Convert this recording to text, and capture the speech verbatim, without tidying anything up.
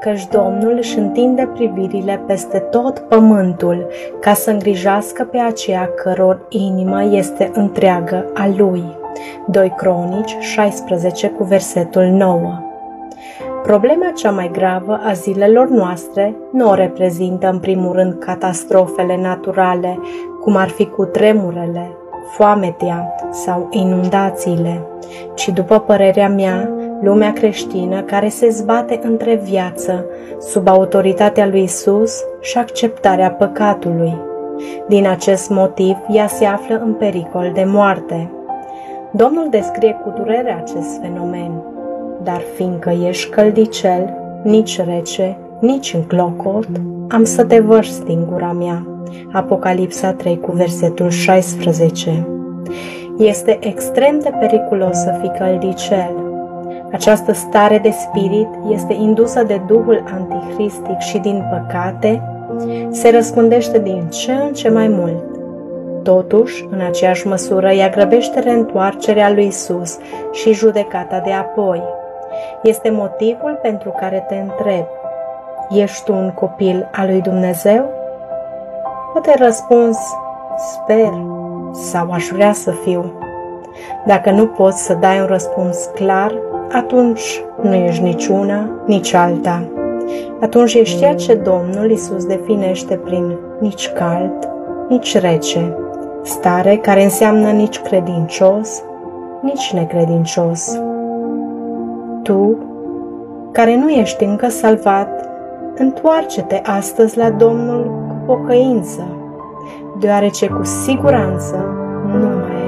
căci Domnul își întinde privirile peste tot pământul ca să îngrijească pe aceea căror inimă este întreagă a Lui. doi Cronici șaisprezece cu versetul nouă. Problema cea mai gravă a zilelor noastre nu o reprezintă în primul rând catastrofele naturale, cum ar fi cutremurele, foametea sau inundațiile, ci, după părerea mea, lumea creștină care se zbate între viață, sub autoritatea lui Isus și acceptarea păcatului. Din acest motiv, ea se află în pericol de moarte. Domnul descrie cu durere acest fenomen, dar fiindcă ești căldicel, nici rece, nici înclocot, am să te vărs din gura mea. Apocalipsa trei cu versetul șaisprezece. Este extrem de periculos să fii căldicel. Această stare de spirit este indusă de duhul antihristic și, din păcate, se răspândește din ce în ce mai mult. Totuși, în aceeași măsură, ea grăbește reîntoarcerea lui Isus și judecata de apoi. Este motivul pentru care te întreb: ești tu un copil al lui Dumnezeu? Poate răspuns: sper sau aș vrea să fiu. Dacă nu poți să dai un răspuns clar, atunci nu ești nici una, nici alta. Atunci ești ceea ce Domnul Iisus definește prin nici cald, nici rece, stare care înseamnă nici credincios, nici necredincios. Tu, care nu ești încă salvat, întoarce-te astăzi la Domnul cu pocăință, deoarece cu siguranță nu mai